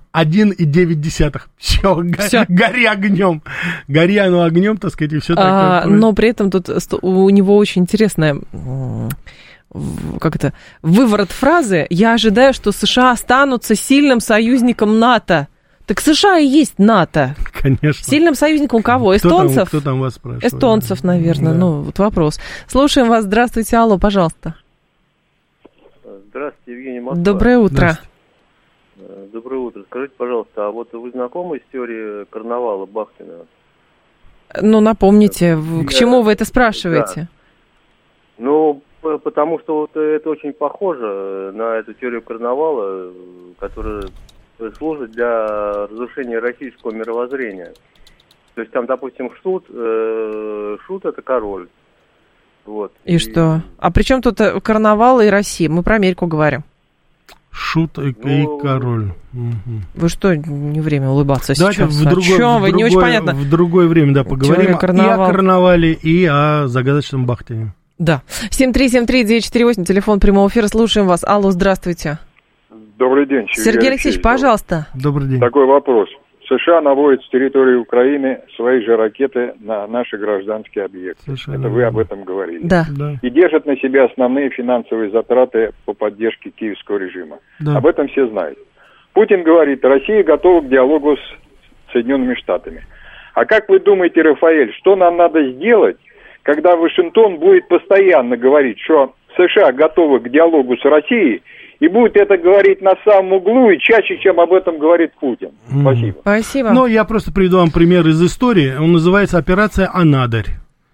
1,9. Все, гори огнем. Гори оно огнем, так сказать, и все такое. Но при этом тут у него очень интересная... выворот фразы. Я ожидаю, что США останутся сильным союзником НАТО. Так США и есть НАТО. Конечно. Сильным союзником кого? Эстонцев? Кто там вас спрашивает? Эстонцев, наверное. Да. Ну, вот вопрос. Слушаем вас. Здравствуйте. Алло, пожалуйста. Здравствуйте, Евгений Москва. Доброе утро. Доброе утро. Скажите, пожалуйста, а вот вы знакомы с теорией карнавала Бахтина? Ну, напомните, к чему вы это спрашиваете? Да. Ну, потому что вот это очень похоже на эту теорию карнавала, которая... служит для разрушения российского мировоззрения. То есть там, допустим, Шут это король. Вот. И что? А при чем тут карнавал и Россия? Мы про Америку говорим. Шут и король. Вы что, не время улыбаться давайте сейчас? Не очень понятно. В другое время, да, поговорим и о карнавале, и о загадочном Бахтине. Да. 7373948, телефон прямого эфира. Слушаем вас. Алло, здравствуйте. Добрый день, Сергей Алексеевич, пожалуйста. Добрый день. Такой вопрос. США наводят с территории Украины свои же ракеты на наши гражданские объекты. Совершенно это вы об этом говорили. Да. И держат на себя основные финансовые затраты по поддержке киевского режима. Да. Об этом все знают. Путин говорит, Россия готова к диалогу с Соединенными Штатами. А как вы думаете, Рафаэль, что нам надо сделать, когда Вашингтон будет постоянно говорить, что США готовы к диалогу с Россией, и будет это говорить на самом углу и чаще, чем об этом говорит Путин. Спасибо. Спасибо. Ну, я просто приведу вам пример из истории. Он называется «Операция Анадырь».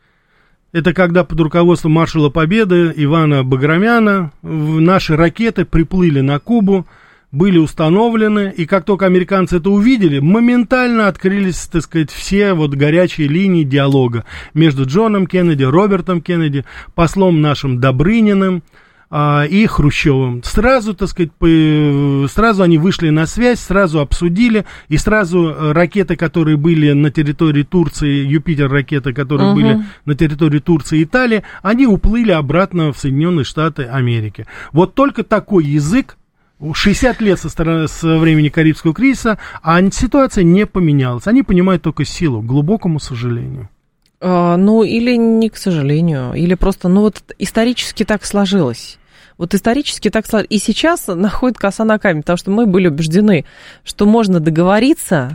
Это когда под руководством маршала Победы Ивана Баграмяна наши ракеты приплыли на Кубу, были установлены, и как только американцы это увидели, моментально открылись, так сказать, все вот горячие линии диалога между Джоном Кеннеди, Робертом Кеннеди, послом нашим Добрыниным и Хрущевым. Сразу, так сказать, сразу они вышли на связь, сразу обсудили, и сразу ракеты, которые были на территории Турции, Юпитер-ракеты, которые были на территории Турции и Италии, они уплыли обратно в Соединенные Штаты Америки. Вот только такой язык, 60 лет со времени Карибского кризиса, а ситуация не поменялась. Они понимают только силу, к глубокому сожалению. Ну, или не к сожалению, или просто, ну, вот исторически так сложилось. Вот исторически так сложилось. И сейчас находит коса на камень, потому что мы были убеждены, что можно договориться,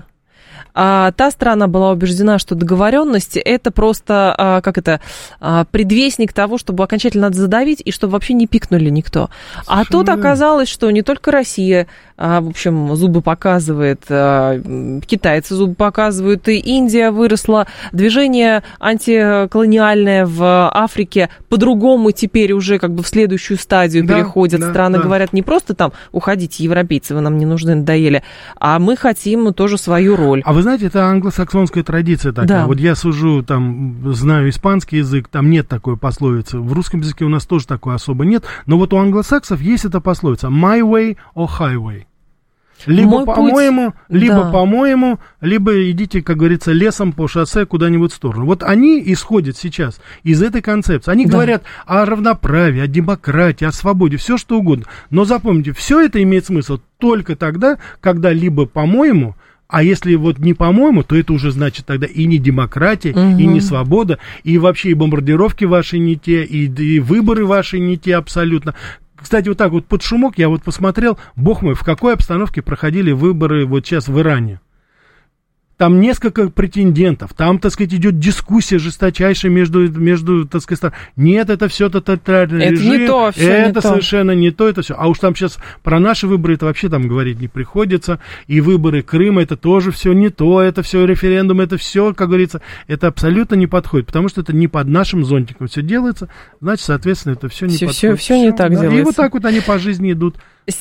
а та страна была убеждена, что договоренность это просто, предвестник того, чтобы окончательно надо задавить, и чтобы вообще не пикнули никто. А тут оказалось, что не только Россия в общем, зубы показывает, китайцы зубы показывают, и Индия выросла. Движение антиколониальное в Африке по-другому теперь уже как бы в следующую стадию переходят. Страны говорят, не просто там уходите, европейцы, вы нам не нужны, надоели, а мы хотим тоже свою роль. А вы знаете, это англосаксонская традиция такая. Да. Вот я сужу, там, знаю испанский язык, там нет такой пословицы. В русском языке у нас тоже такой особо нет. Но вот у англосаксов есть эта пословица my way or highway. Либо по-моему, по-моему, либо идите, как говорится, лесом по шоссе куда-нибудь в сторону. Вот они исходят сейчас из этой концепции. Они говорят о равноправии, о демократии, о свободе, все что угодно. Но запомните, все это имеет смысл только тогда, когда либо по-моему, а если вот не по-моему, то это уже значит тогда и не демократия, и не свобода, и вообще и бомбардировки ваши не те, и выборы ваши не те абсолютно. Кстати, вот так вот под шумок я вот посмотрел, бог мой, в какой обстановке проходили выборы вот сейчас в Иране. Там несколько претендентов, там, так сказать, идет дискуссия жесточайшая между так сказать, нет, это все тоталитарный режим, не то, это совершенно не то, это все. А уж там сейчас про наши выборы это вообще там говорить не приходится, и выборы Крыма, это тоже все не то, это все референдум, это все, как говорится, это абсолютно не подходит, потому что это не под нашим зонтиком все делается, значит, соответственно, это все не подходит. Все не так делается. И вот так вот они по жизни идут.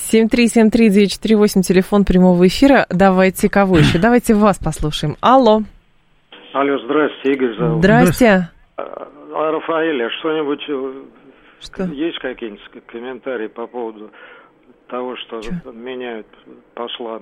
7373948, телефон прямого эфира. Давайте кого еще? Давайте вас послушаем. Алло. Алло, здрасте, Игорь зовут. Здрасте. Рафаэль, а что-нибудь есть какие-нибудь комментарии по поводу того, что меняют посла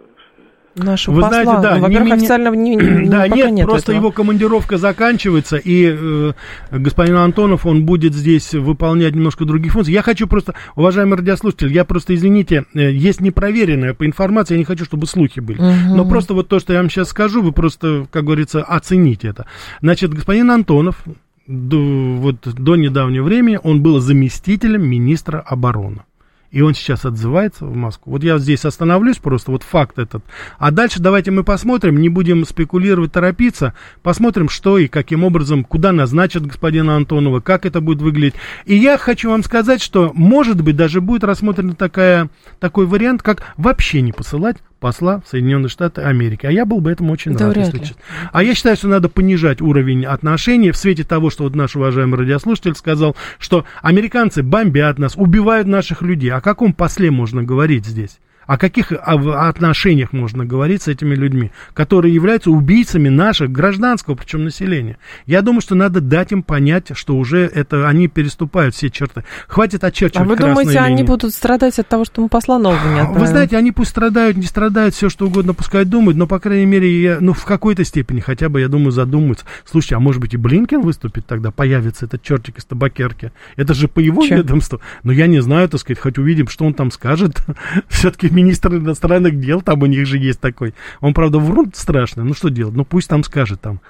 нашего? Вы знаете, да, во-первых, официально нет, просто этого. Его командировка заканчивается, и господин Антонов, он будет здесь выполнять немножко других функций. Я хочу просто, уважаемый радиослушатель, я просто, извините, есть непроверенная по информации, я не хочу, чтобы слухи были. Но просто вот то, что я вам сейчас скажу, вы просто, как говорится, оцените это. Значит, господин Антонов до недавнего времени, он был заместителем министра обороны. И он сейчас отзывается в Москву. Вот я здесь остановлюсь просто, вот факт этот. А дальше давайте мы посмотрим, не будем спекулировать, торопиться. Посмотрим, что и каким образом, куда назначат господина Антонова, как это будет выглядеть. И я хочу вам сказать, что, может быть, даже будет рассмотрен такой вариант, как вообще не посылать посла в Соединенные Штаты Америки. А я был бы этому очень рад, если честно. А я считаю, что надо понижать уровень отношений в свете того, что вот наш уважаемый радиослушатель сказал, что американцы бомбят нас, убивают наших людей. О каком после можно говорить здесь? О каких отношениях можно говорить с этими людьми, которые являются убийцами наших гражданского, причем населения? Я думаю, что надо дать им понять, что уже они переступают все черты. Хватит очерчивать красные линии. А вы думаете, они будут страдать от того, что мы посла нового не отправим? Вы знаете, они пусть страдают, не страдают, все что угодно пускай думают, но, по крайней мере, в какой-то степени хотя бы, я думаю, задумаются. Слушайте, а может быть и Блинкен выступит тогда, появится этот чертик из табакерки? Это же по его ведомству. Но я не знаю, так сказать, хоть увидим, что он там скажет. Все-таки министр иностранных дел, там у них же есть такой. Он, правда, врун страшно. Ну, что делать? Ну, пусть там скажет там.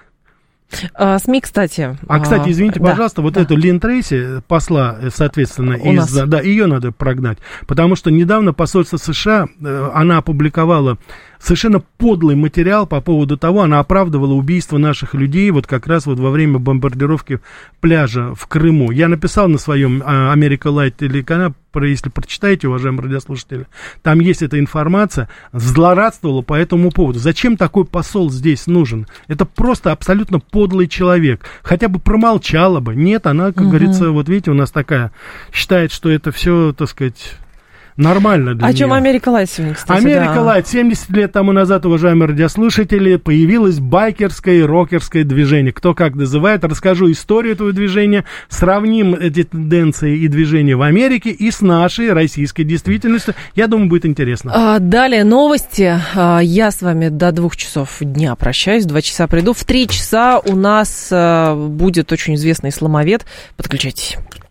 СМИ, кстати... кстати, извините, пожалуйста, эту Лин Трейси, посла, соответственно, ее надо прогнать. Потому что недавно посольство США, она опубликовала совершенно подлый материал по поводу того, она оправдывала убийство наших людей вот как раз вот во время бомбардировки пляжа в Крыму. Я написал на своем America Light телеканале, если прочитаете, уважаемые радиослушатели, там есть эта информация, злорадствовала по этому поводу. Зачем такой посол здесь нужен? Это просто абсолютно подлый человек. Хотя бы промолчала бы. Нет, она, как говорится, вот видите, у нас такая, считает, что это все, так сказать... Нормально для нее. О чем Америка Лайт сегодня, кстати, Америка Лайт. 70 лет тому назад, уважаемые радиослушатели, появилось байкерское и рокерское движение. Кто как называет, расскажу историю этого движения, сравним эти тенденции и движения в Америке и с нашей российской действительностью. Я думаю, будет интересно. Далее новости. Я с вами до 2 часов дня прощаюсь, в 2 часа приду. В 3 часа у нас будет очень известный исламовед. Подключайтесь.